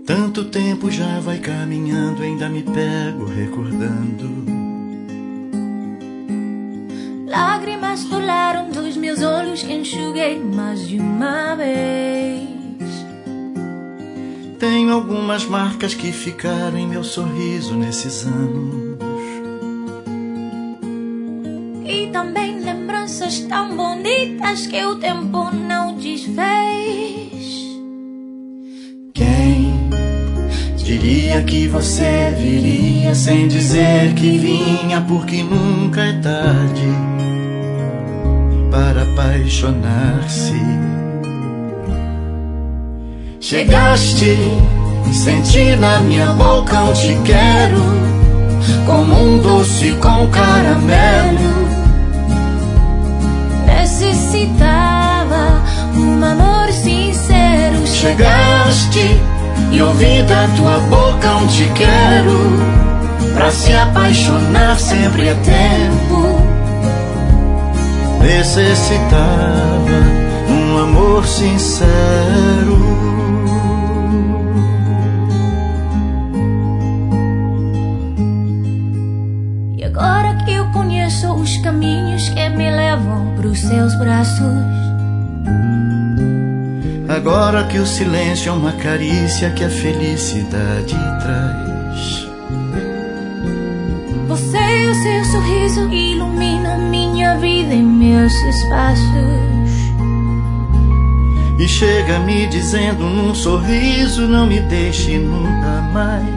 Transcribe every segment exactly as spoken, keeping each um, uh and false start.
Tanto tempo já vai caminhando, ainda me pego recordando. Lágrimas rolaram dos meus olhos que enxuguei mais de uma vez. Tenho algumas marcas que ficaram em meu sorriso nesses anos. E também lembranças tão bonitas que o tempo não desfez. Quem diria que você viria sem dizer que vinha, porque nunca é tarde para apaixonar-se. Chegaste, senti na minha boca um te quero, como um doce com caramelo. Necessitava um amor sincero. Chegaste e ouvi da tua boca um te quero. Pra se apaixonar sempre é tempo. Necessitava um amor sincero. E agora que eu conheço os caminhos que me levam pros seus braços, agora que o silêncio é uma carícia que a felicidade traz, você e o seu sorriso iluminam minha vida e meus espaços. e chega me dizendo num sorriso: não me deixe nunca mais.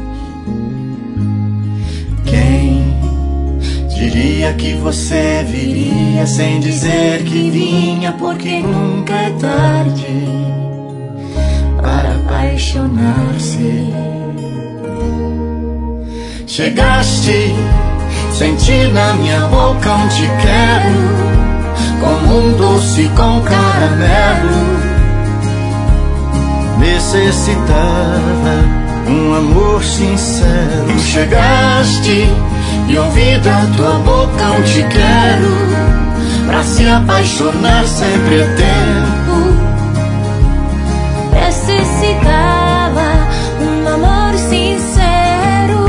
Quem diria que você viria sem dizer que vinha, porque nunca é tarde para apaixonar-se. Chegaste, senti na minha boca um te quero, como um doce com caramelo. Necessitava um amor sincero. Chegaste e ouvi da tua boca um te quero. Pra se apaixonar sempre é tempo. Necessitava um amor sincero.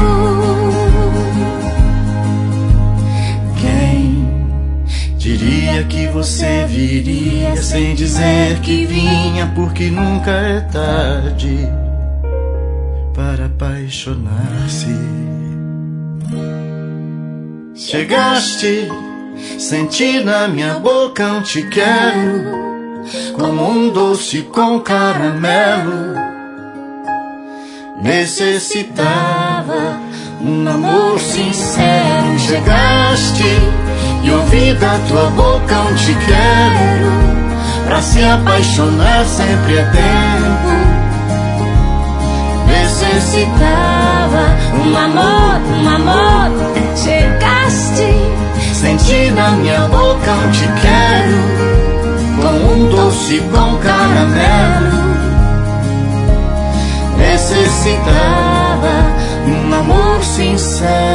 Quem diria que você viria sem dizer que vinha, porque nunca é tarde para apaixonar-se. Chegaste, senti na minha boca um te quero, como um doce com caramelo. Necessitava um amor sincero. Chegaste e ouvi da tua boca um te quero. Pra se apaixonar sempre é tempo. Necessitava Um amor, um amor. Chegaste, senti na minha boca um te quero, com um doce com caramelo. Necessitava um amor sincero.